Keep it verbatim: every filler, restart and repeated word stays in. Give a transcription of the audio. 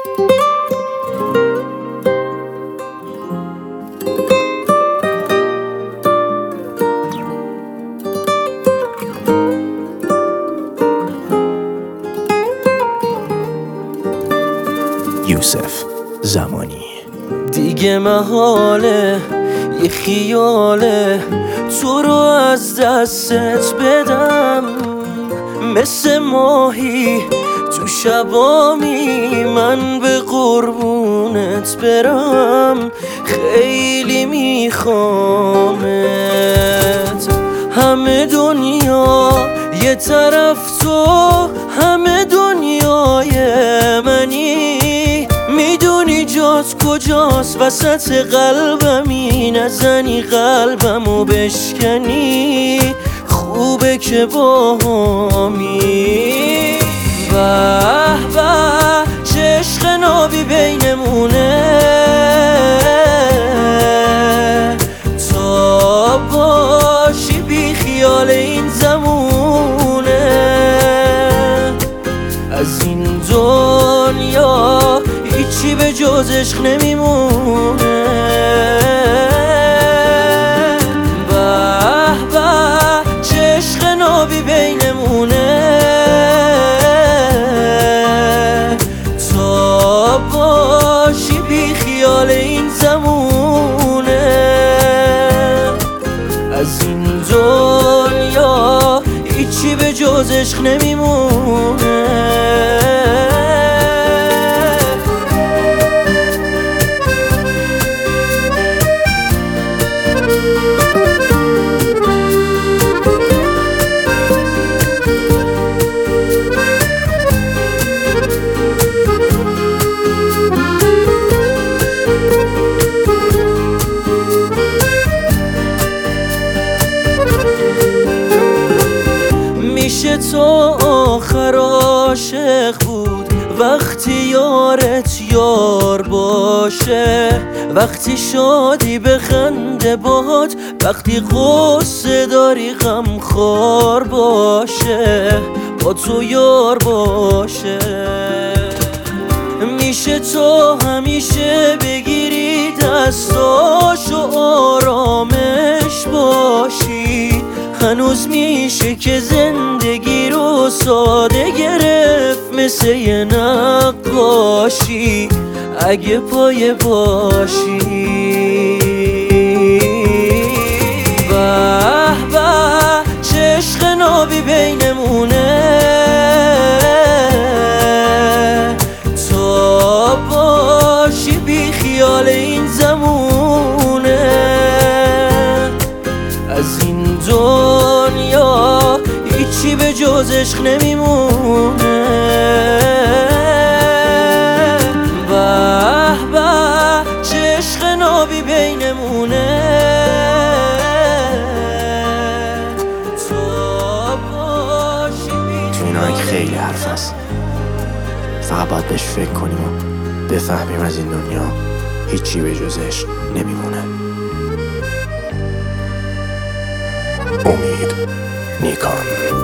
یوسف زمانی. دیگه محاله یه خیاله تو رو از دستت بدم، مثل ماهی تو شبامی من به قربونت برم. خیلی میخوامت، همه دنیا یه طرف تو همه دنیای منی. میدونی جات کجاست وسط قلبمی، نزنی قلبمو بشکنی. خوبه که با همی به به چه عشق نابی بینمونه. تا باشی بی خیال این زمونه، از این دنیا هیچی به جز عشق نمیمونه. به به چه عشق نابی بینمونه. تا باشی بی خیال این زمونه، از این دنیا هیچی به جز عشق نمیمونه. میشه تو آخر عاشق بود وقتی یارت یار باشه، وقتی شادی بخنده باد، وقتی غصه داری غمخوار باشه، با تو یار باشه. میشه تو همیشه بگیری دستاشو آرامش باشی، هنوز میشه که زندگی رو ساده گرفت مثل یه نقاشی اگه پایه باشی. به به چه عشق نابی بینمونه. تا باشی بی خیال این زمونه، از این دنیا هیچی به جز عشق نمیمونه. به به چه عشق نابی بینمونه. تا باشی بی تو این آهنگ خیلی حرف هست، فقط باید بهش فکر کنیم و بفهمیم از این دنیا هیچی به جز عشق نمیمونه. امید نیکان.